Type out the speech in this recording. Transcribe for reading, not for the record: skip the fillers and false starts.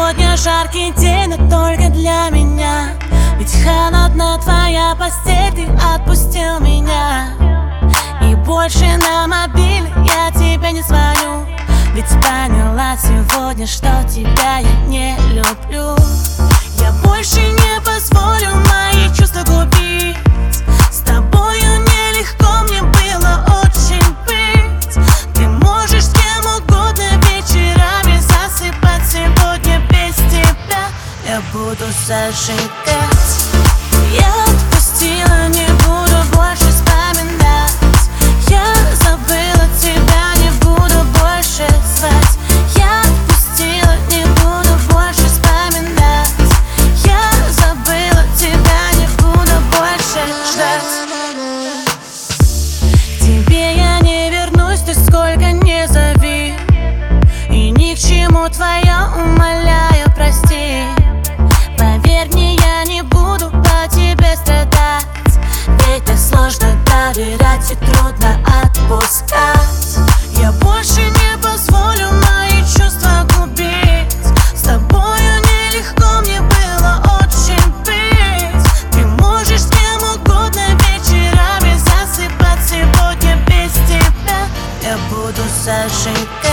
Сегодня жаркий день, но только для меня. Ведь холодна твоя постель, ты отпустил меня. И больше на мобиль я тебе не звоню. Ведь поняла сегодня, что тебя я не люблю. Я больше не позволю мои чувства губить. С тобою нелегко мне было очень быть. Ты можешь с кем угодно вечерами засыпать. Сегодня без тебя я буду зажигать. Я отпустила, не буду больше вспоминать. Я забыла тебя, не буду больше звать. Я отпустила, не буду больше вспоминать. Я забыла тебя, не буду больше ждать. К тебе я не вернусь, ты сколько не зови. И ни к чему твое, умоляю, прости. Поверь мне, я не буду по тебе страдать. Ведь мне сложно доверять и трудно отпускать. Я больше не позволю мои чувства губить. С тобою нелегко мне было очень быть. Ты можешь с кем угодно вечерами засыпать. Сегодня без тебя я буду зажигать.